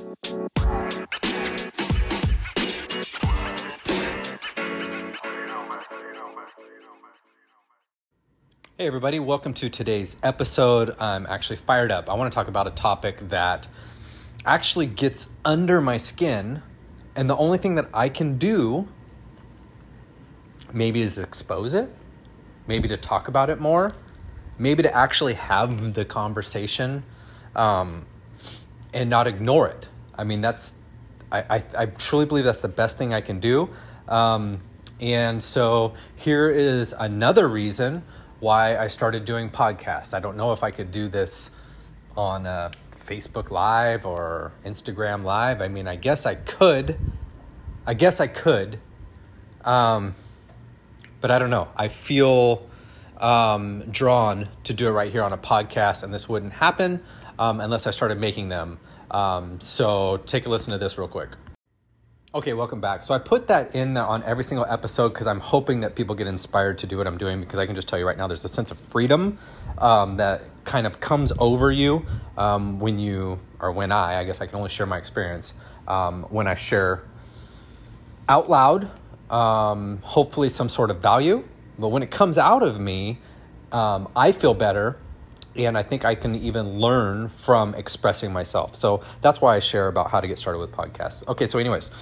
Hey everybody, welcome to today's episode. I'm actually fired up. I want to talk about a topic that actually gets under my skin, and the only thing that I can do maybe is expose it, maybe to talk about it more, maybe to actually have the conversation and not ignore it. I mean, I truly believe that's the best thing I can do. And so here is another reason why I started doing podcasts. I don't know if I could do this on Facebook Live or Instagram Live. I mean, I guess I could. But I don't know. I feel drawn to do it right here on a podcast, and this wouldn't happen unless I started making them. So take a listen to this real quick. Okay, welcome back. So I put that in on every single episode because I'm hoping that people get inspired to do what I'm doing, because I can just tell you right now there's a sense of freedom that kind of comes over you when I guess I can only share my experience when I share out loud, hopefully some sort of value. But when it comes out of me, I feel better, and I think I can even learn from expressing myself. So that's why I share about how to get started with podcasts. Okay, so anyways,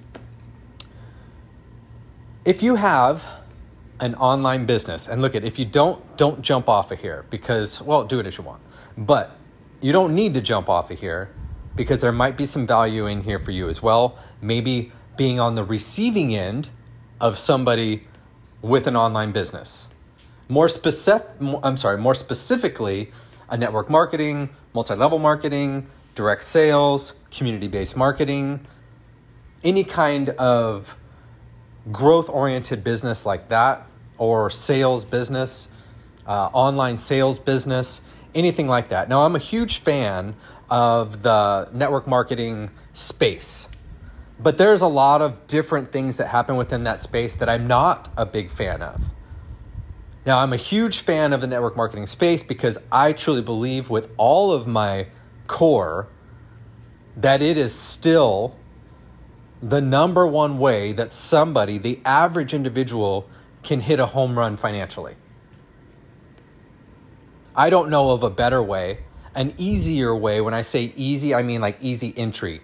if you have an online business, and look, if you don't jump off of here because, well, do it as you want. But you don't need to jump off of here because there might be some value in here for you as well. Maybe being on the receiving end of somebody with an online business. More specifically, a network marketing, multi-level marketing, direct sales, community-based marketing, any kind of growth-oriented business like that, or sales business, online sales business, anything like that. Now, I'm a huge fan of the network marketing space, but there's a lot of different things that happen within that space that I'm not a big fan of. Now, I'm a huge fan of the network marketing space because I truly believe with all of my core that it is still the number one way that somebody, the average individual, can hit a home run financially. I don't know of a better way, an easier way. When I say easy, I mean like easy entry.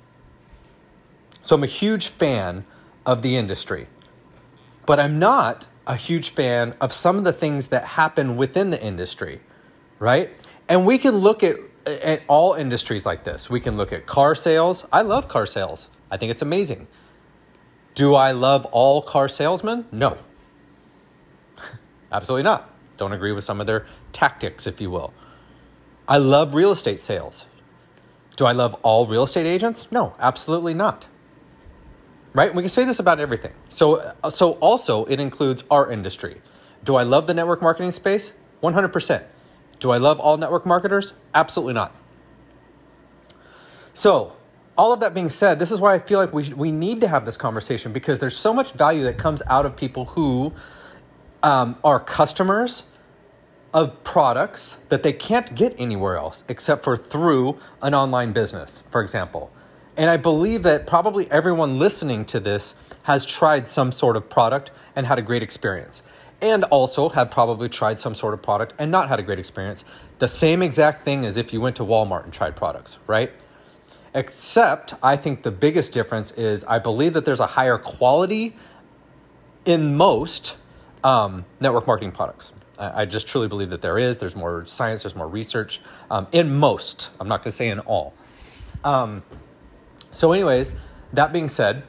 So I'm a huge fan of the industry, but I'm not a huge fan of some of the things that happen within the industry, right? And we can look at all industries like this. We can look at car sales. I love car sales. I think it's amazing. Do I love all car salesmen? No. Absolutely not. Don't agree with some of their tactics, if you will. I love real estate sales. Do I love all real estate agents? No, absolutely not. Right? We can say this about everything. So also it includes our industry. Do I love the network marketing space? 100%. Do I love all network marketers? Absolutely not. So all of that being said, this is why I feel like we need to have this conversation, because there's so much value that comes out of people who are customers of products that they can't get anywhere else except for through an online business, for example. And I believe that probably everyone listening to this has tried some sort of product and had a great experience, and also have probably tried some sort of product and not had a great experience. The same exact thing as if you went to Walmart and tried products, right? Except I think the biggest difference is I believe that there's a higher quality in most network marketing products. I just truly believe that there is. There's more science, there's more research in most. I'm not going to say in all. So anyways, that being said,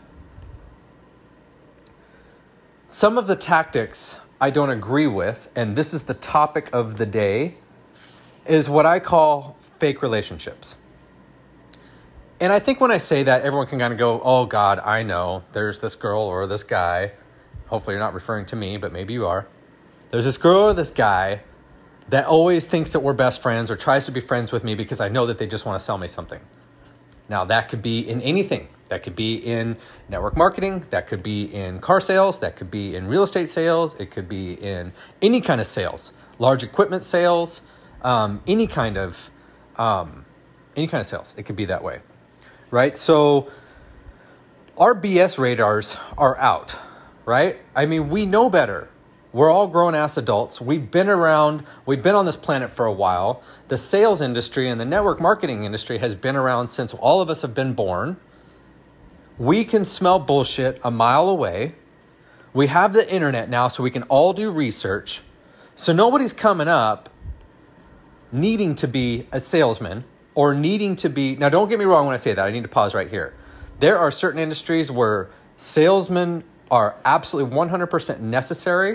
some of the tactics I don't agree with, and this is the topic of the day, is what I call fake relationships. And I think when I say that, everyone can kind of go, oh God, I know. There's this girl or this guy. Hopefully you're not referring to me, but maybe you are. There's this girl or this guy that always thinks that we're best friends or tries to be friends with me because I know that they just want to sell me something. Now, that could be in anything. That could be in network marketing. That could be in car sales. That could be in real estate sales. It could be in any kind of sales, large equipment sales, any kind of sales. It could be that way. right? So our BS radars are out, right? I mean, we know better. We're all grown-ass adults. We've been around. We've been on this planet for a while. The sales industry and the network marketing industry has been around since all of us have been born. We can smell bullshit a mile away. We have the internet now, so we can all do research. So nobody's coming up needing to be a salesman or needing to be... Now, don't get me wrong when I say that. I need to pause right here. There are certain industries where salesmen are absolutely 100% necessary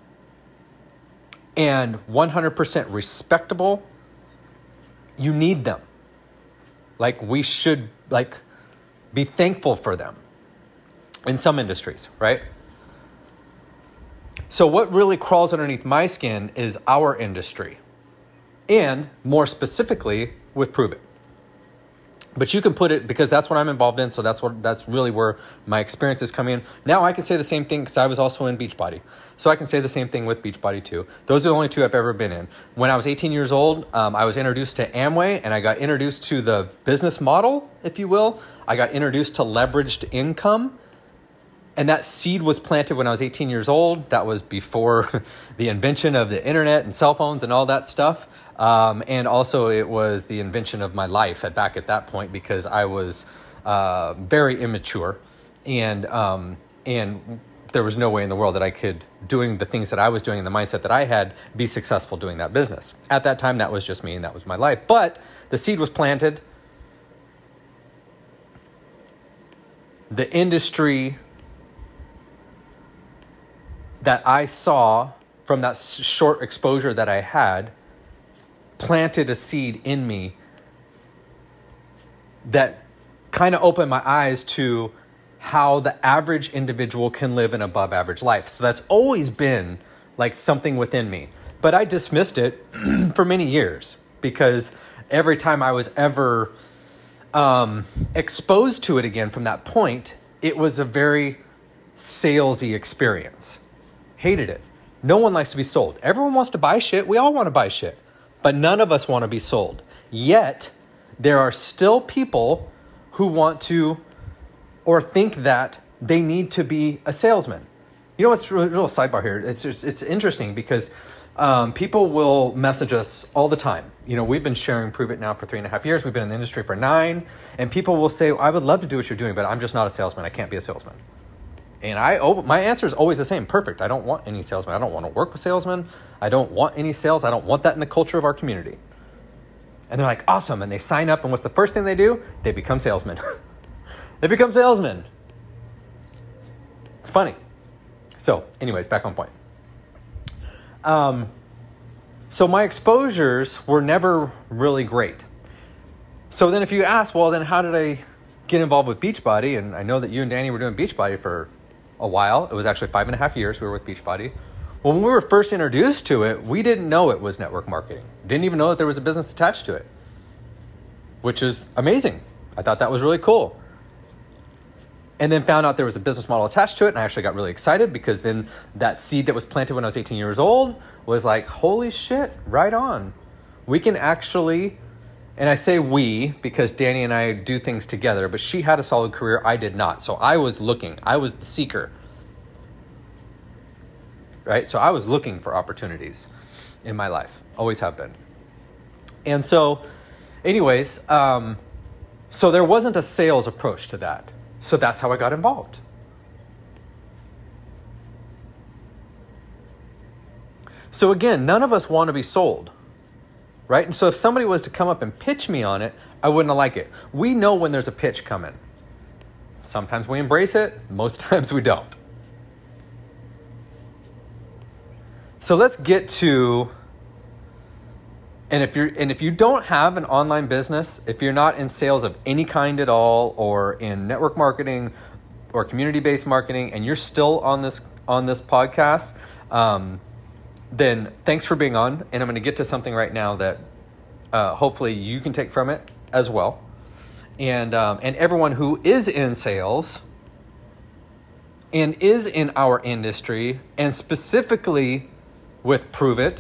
and 100% respectable. You need them. Like, we should, like, be thankful for them in some industries, right? So what really crawls underneath my skin is our industry, and more specifically with Prove It. But you can put it, because that's what I'm involved in, so that's really where my experience is coming in. Now I can say the same thing because I was also in Beachbody. So I can say the same thing with Beachbody too. Those are the only two I've ever been in. When I was 18 years old, I was introduced to Amway, and I got introduced to the business model, if you will. I got introduced to leveraged income. And that seed was planted when I was 18 years old. That was before the invention of the internet and cell phones and all that stuff. And also it was the invention of my life back at that point, because I was very immature, and there was no way in the world that I could, doing the things that I was doing and the mindset that I had, be successful doing that business. At that time, that was just me and that was my life. But the seed was planted. The industry that I saw from that short exposure that I had planted a seed in me that kind of opened my eyes to how the average individual can live an above average life. So that's always been like something within me. But I dismissed it for many years, because every time I was ever exposed to it again from that point, it was a very salesy experience. Hated it. No one likes to be sold. Everyone wants to buy shit. We all want to buy shit. But none of us want to be sold. Yet, there are still people who want to, or think that they need to be a salesman. You know what's a little sidebar here? It's interesting because people will message us all the time. You know, we've been sharing Prove It now for 3.5 years. We've been in the industry for 9. And people will say, I would love to do what you're doing, but I'm just not a salesman. I can't be a salesman. And my answer is always the same. Perfect. I don't want any salesmen. I don't want to work with salesmen. I don't want any sales. I don't want that in the culture of our community. And they're like, awesome. And they sign up. And what's the first thing they do? They become salesmen. They become salesmen. It's funny. So anyways, back on point. So my exposures were never really great. So then if you ask, well, then how did I get involved with Beachbody? And I know that you and Danny were doing Beachbody for a while. It was actually 5.5 years we were with Beachbody. When we were first introduced to it, we didn't know it was network marketing. Didn't even know that there was a business attached to it, which is amazing. I thought that was really cool. And then found out there was a business model attached to it, and I actually got really excited, because then that seed that was planted when I was 18 years old was like, holy shit, right on. We can actually, and I say we because Danny and I do things together, but she had a solid career, I did not. So I was looking, I was the seeker, right? So I was looking for opportunities in my life, always have been. And so anyways, so there wasn't a sales approach to that. So that's how I got involved. So again, none of us want to be sold, right? And so if somebody was to come up and pitch me on it, I wouldn't like it. We know when there's a pitch coming. Sometimes we embrace it, most times we don't. So let's get to, and if you don't have an online business, if you're not in sales of any kind at all, or in network marketing or community-based marketing, and you're still on this podcast, then thanks for being on. And I'm going to get to something right now that hopefully you can take from it as well. And everyone who is in sales and is in our industry, and specifically with Prove It,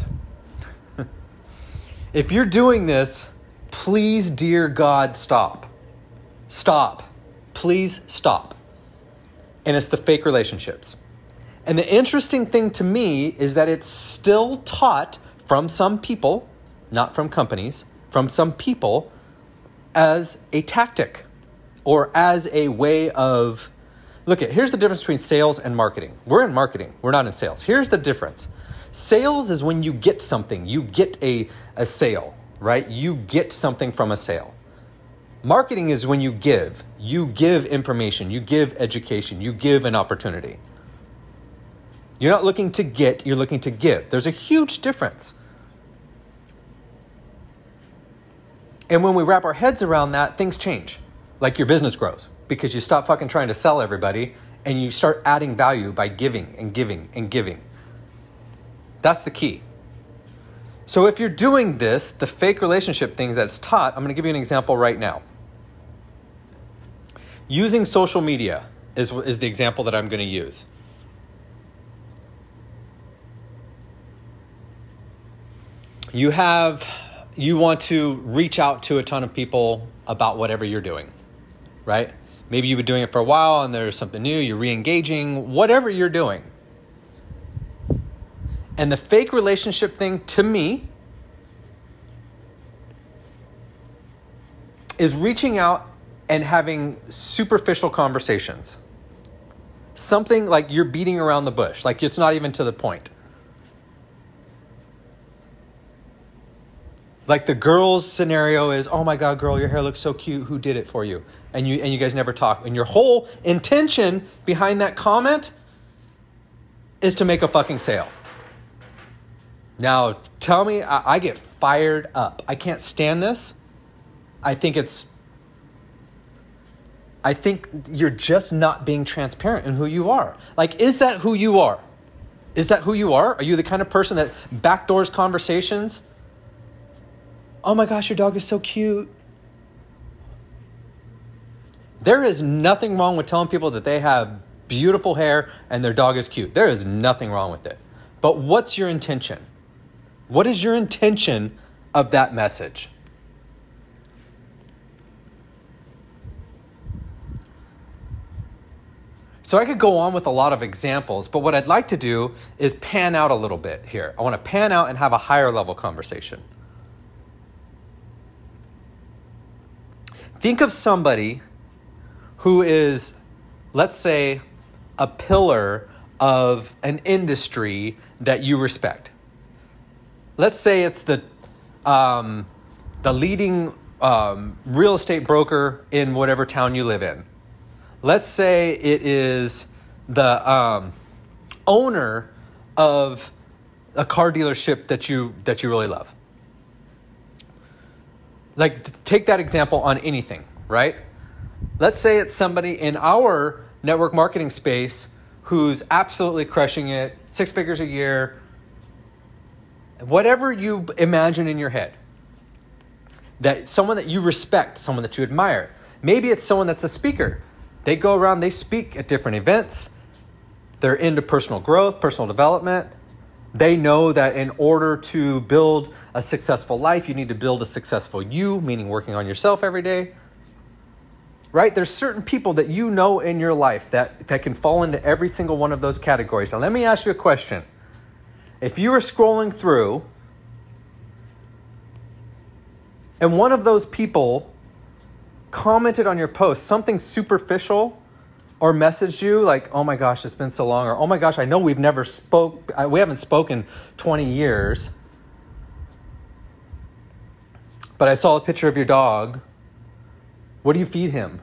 if you're doing this, please, dear God, stop. Stop. Please stop. And it's the fake relationships. And the interesting thing to me is that it's still taught from some people, not from companies, from some people as a tactic or as a way of, here's the difference between sales and marketing. We're in marketing. We're not in sales. Here's the difference. Sales is when you get something. You get a sale, right? You get something from a sale. Marketing is when you give. You give information. You give education. You give an opportunity. You're not looking to get, you're looking to give. There's a huge difference. And when we wrap our heads around that, things change. Like your business grows because you stop fucking trying to sell everybody and you start adding value by giving and giving and giving. That's the key. So if you're doing this, the fake relationship thing that's taught, I'm going to give you an example right now. Using social media is the example that I'm going to use. You want to reach out to a ton of people about whatever you're doing, right? Maybe you've been doing it for a while and there's something new, you're re-engaging, whatever you're doing. And the fake relationship thing to me is reaching out and having superficial conversations. Something like you're beating around the bush, like it's not even to the point. Like the girl's scenario is, oh my God, girl, your hair looks so cute. Who did it for you? And you guys never talk. And your whole intention behind that comment is to make a fucking sale. Now, tell me, I get fired up. I can't stand this. I think you're just not being transparent in who you are. Like, is that who you are? Is that who you are? Are you the kind of person that backdoors conversations? Oh my gosh, your dog is so cute. There is nothing wrong with telling people that they have beautiful hair and their dog is cute. There is nothing wrong with it. But what's your intention? What is your intention of that message? So I could go on with a lot of examples, but what I'd like to do is pan out a little bit here. I want to pan out and have a higher level conversation. Think of somebody who is, let's say, a pillar of an industry that you respect. Let's say it's the leading real estate broker in whatever town you live in. Let's say it is the owner of a car dealership that you really love. Like, take that example on anything, right? Let's say it's somebody in our network marketing space who's absolutely crushing it, 6 figures a year, whatever you imagine in your head. That someone that you respect, someone that you admire. Maybe it's someone that's a speaker. They go around, they speak at different events. They're into personal growth, personal development. They know that in order to build a successful life, you need to build a successful you, meaning working on yourself every day. Right? There's certain people that you know in your life that can fall into every single one of those categories. Now, let me ask you a question. If you were scrolling through and one of those people commented on your post something superficial or messaged you like, oh my gosh, it's been so long, or oh my gosh, I know we haven't spoken 20 years, but I saw a picture of your dog. What do you feed him?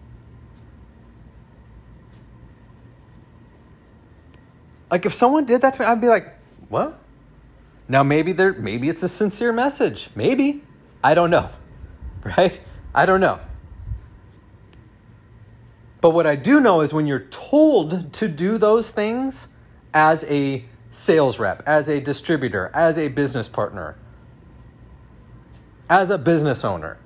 Like, if someone did that to me, I'd be like, what? Now maybe it's a sincere message. Maybe. I don't know. Right? I don't know. But what I do know is when you're told to do those things as a sales rep, as a distributor, as a business partner, as a business owner,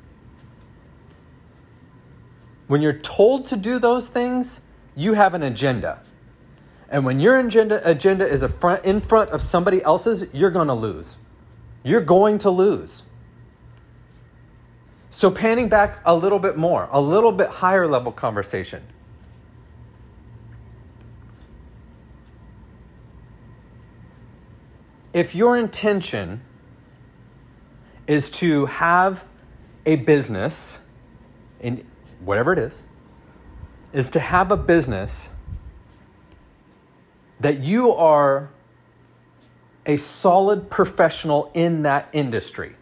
when you're told to do those things, you have an agenda. And when your agenda is in front of somebody else's, you're going to lose. You're going to lose. So panning back a little bit more, a little bit higher level conversation. If your intention is to have a business, in whatever it is to have a business that you are a solid professional in that industry.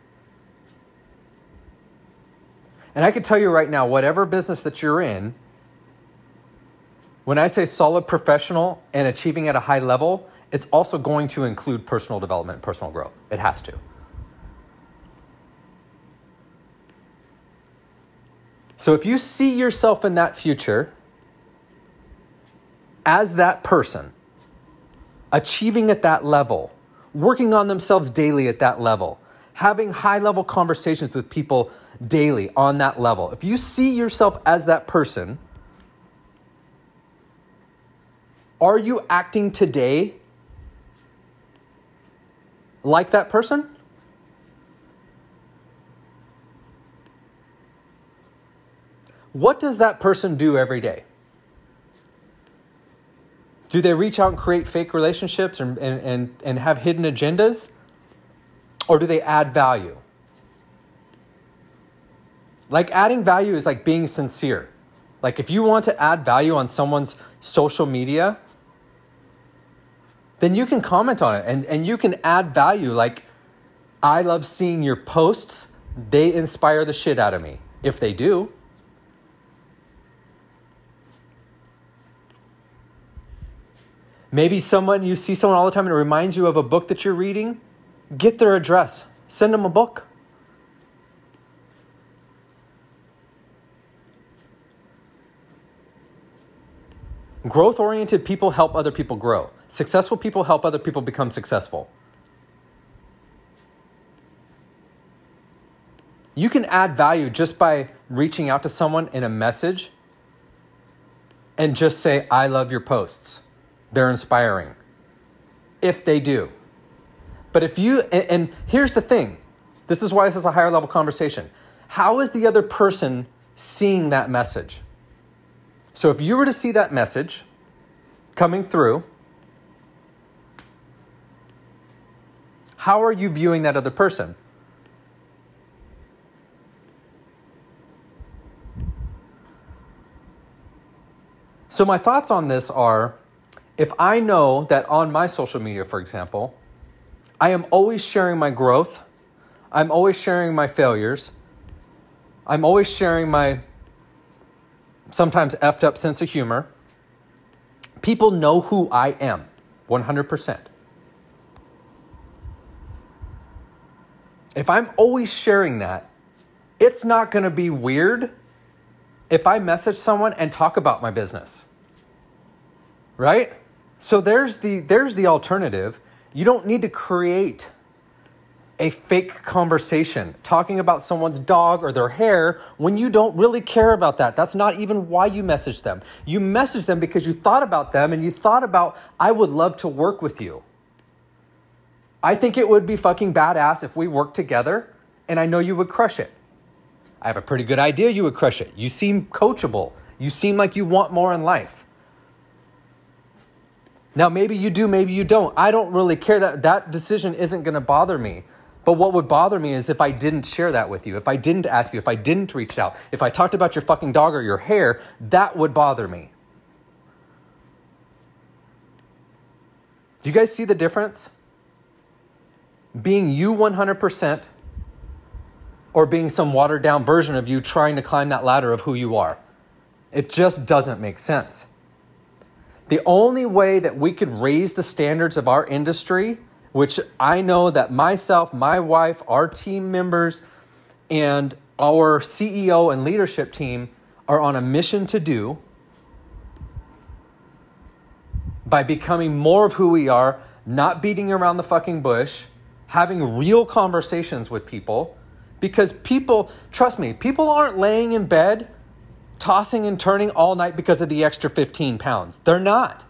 And I can tell you right now, whatever business that you're in, when I say solid professional and achieving at a high level, it's also going to include personal development, personal growth. It has to. So if you see yourself in that future as that person, achieving at that level, working on themselves daily at that level, having high-level conversations with people daily on that level, if you see yourself as that person, are you acting today like that person? What does that person do every day? Do they reach out and create fake relationships and have hidden agendas? Or do they add value? Like adding value is like being sincere. Like if you want to add value on someone's social media, then you can comment on it and you can add value. Like, I love seeing your posts. They inspire the shit out of me. If they do. Maybe you see someone all the time and it reminds you of a book that you're reading. Get their address. Send them a book. Growth-oriented people help other people grow. Successful people help other people become successful. You can add value just by reaching out to someone in a message and just say, I love your posts. They're inspiring. If they do. But if you, and here's the thing. This is why this is a higher level conversation. How is the other person seeing that message? So if you were to see that message coming through, how are you viewing that other person? So my thoughts on this are, if I know that on my social media, for example, I am always sharing my growth, I'm always sharing my failures, I'm always sharing my sometimes effed up sense of humor, people know who I am, 100%. If I'm always sharing that, it's not going to be weird if I message someone and talk about my business. Right? So there's the alternative. You don't need to create a fake conversation talking about someone's dog or their hair when you don't really care about that. That's not even why you message them. You message them because you thought about them and you thought about, I would love to work with you. I think it would be fucking badass if we worked together, and I know you would crush it. I have a pretty good idea you would crush it. You seem coachable. You seem like you want more in life. Now, maybe you do, maybe you don't. I don't really care. That decision isn't going to bother me. But what would bother me is if I didn't share that with you, if I didn't ask you, if I didn't reach out, if I talked about your fucking dog or your hair, that would bother me. Do you guys see the difference? Being you 100% or being some watered down version of you trying to climb that ladder of who you are. It just doesn't make sense. The only way that we could raise the standards of our industry, which I know that myself, my wife, our team members, and our CEO and leadership team are on a mission to do, by becoming more of who we are, not beating around the fucking bush, having real conversations with people, because people, trust me, people aren't laying in bed tossing and turning all night because of the extra 15 pounds. They're not.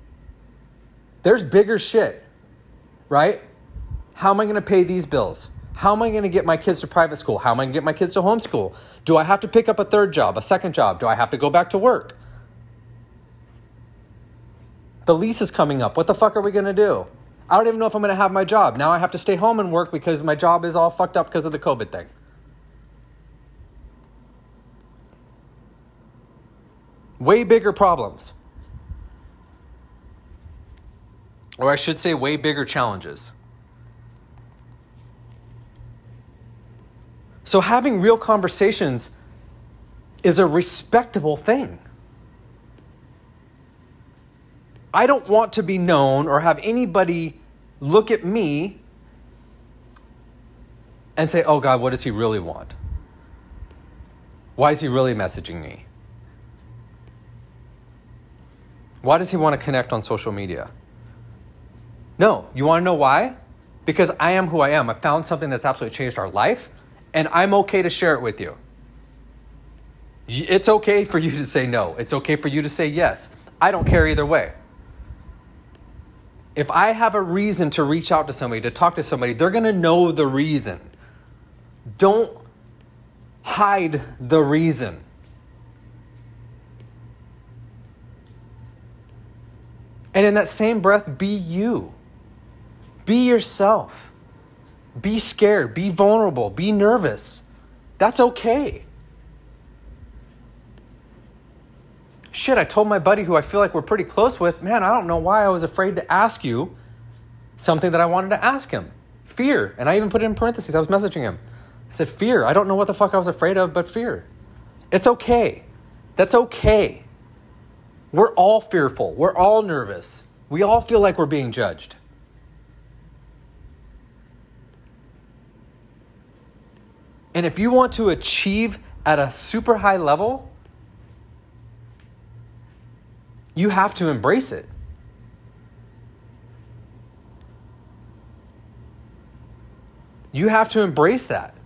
There's bigger shit, right? How am I going to pay these bills? How am I going to get my kids to private school? How am I going to get my kids to homeschool? Do I have to pick up a third job, a second job? Do I have to go back to work? The lease is coming up. What the fuck are we going to do? I don't even know if I'm going to have my job. Now I have to stay home and work because my job is all fucked up because of the COVID thing. Way bigger problems. Or I should say way bigger challenges. So having real conversations is a respectable thing. I don't want to be known or have anybody look at me and say, oh God, what does he really want? Why is he really messaging me? Why does he want to connect on social media? No, you want to know why? Because I am who I am. I found something that's absolutely changed our life, and I'm okay to share it with you. It's okay for you to say no. It's okay for you to say yes. I don't care either way. If I have a reason to reach out to somebody, to talk to somebody, they're going to know the reason. Don't hide the reason. And in that same breath, be you. Be yourself. Be scared. Be vulnerable. Be nervous. That's okay. Shit, I told my buddy who I feel like we're pretty close with, man, I don't know why I was afraid to ask you something that I wanted to ask him. Fear. And I even put it in parentheses. I was messaging him. I said, fear. I don't know what the fuck I was afraid of, but fear. It's okay. That's okay. We're all fearful. We're all nervous. We all feel like we're being judged. And if you want to achieve at a super high level, you have to embrace it. You have to embrace that.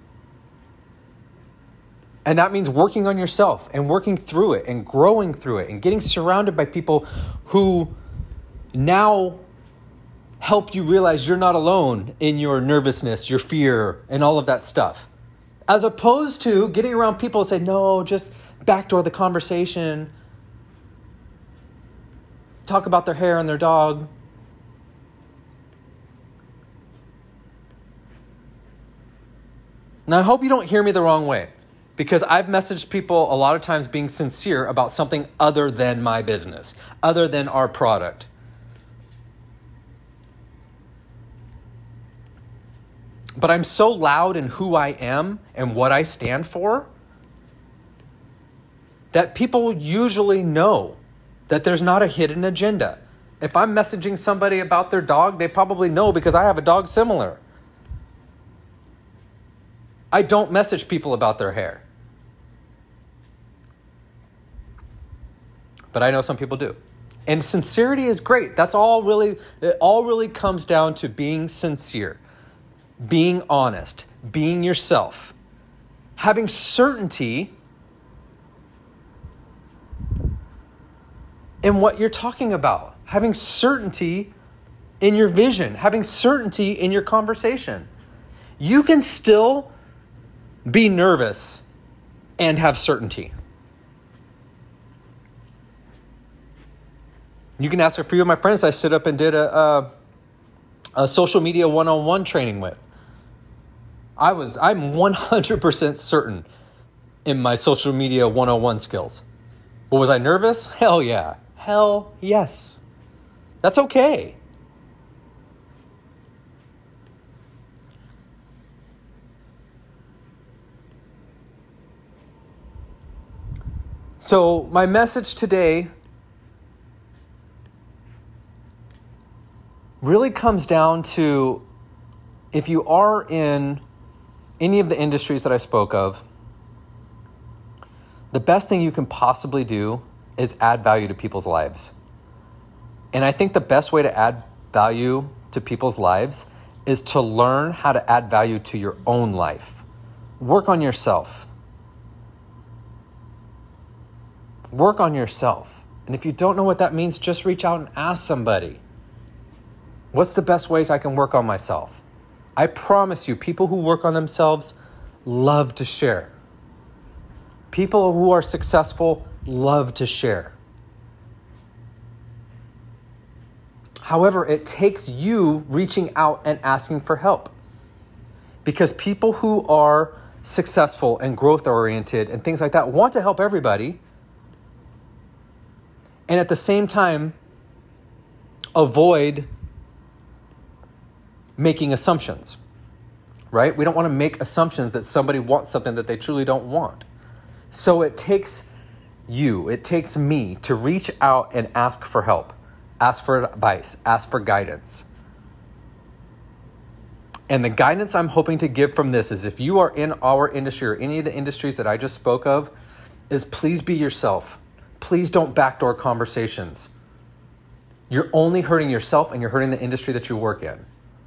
And that means working on yourself and working through it and growing through it and getting surrounded by people who now help you realize you're not alone in your nervousness, your fear, and all of that stuff. As opposed to getting around people and say, no, just backdoor the conversation. Talk about their hair and their dog. Now, I hope you don't hear me the wrong way, because I've messaged people a lot of times being sincere about something other than my business, other than our product. But I'm so loud in who I am and what I stand for that people usually know that there's not a hidden agenda. If I'm messaging somebody about their dog, they probably know because I have a dog similar. I don't message people about their hair. But I know some people do. And sincerity is great. It all really comes down to being sincere, being honest, being yourself, having certainty in what you're talking about, having certainty in your vision, having certainty in your conversation. You can still be nervous and have certainty. You can ask a few of my friends I sit up and did a social media one-on-one training with. I'm 100% certain in my social media one-on-one skills. But was I nervous? Hell yeah. Hell yes. That's okay. So my message today really comes down to, if you are in any of the industries that I spoke of, the best thing you can possibly do is add value to people's lives. And I think the best way to add value to people's lives is to learn how to add value to your own life. Work on yourself. Work on yourself. And if you don't know what that means, just reach out and ask somebody. What's the best ways I can work on myself? I promise you, people who work on themselves love to share. People who are successful love to share. However, it takes you reaching out and asking for help. Because people who are successful and growth-oriented and things like that want to help everybody, and at the same time avoid making assumptions, right? We don't want to make assumptions that somebody wants something that they truly don't want. So it takes you, it takes me to reach out and ask for help, ask for advice, ask for guidance. And the guidance I'm hoping to give from this is, if you are in our industry or any of the industries that I just spoke of, is please be yourself. Please don't backdoor conversations. You're only hurting yourself and you're hurting the industry that you work in.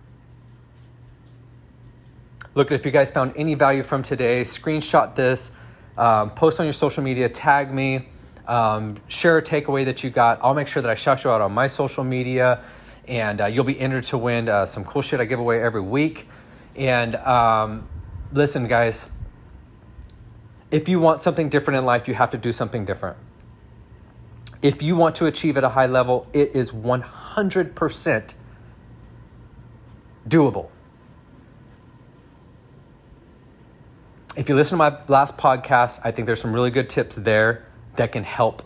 Look, if you guys found any value from today, screenshot this, post on your social media, tag me, share a takeaway that you got. I'll make sure that I shout you out on my social media, and you'll be entered to win some cool shit I give away every week. And listen, guys, if you want something different in life, you have to do something different. If you want to achieve at a high level, it is 100% doable. If you listen to my last podcast, I think there's some really good tips there that can help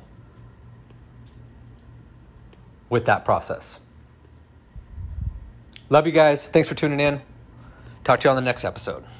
with that process. Love you guys. Thanks for tuning in. Talk to you on the next episode.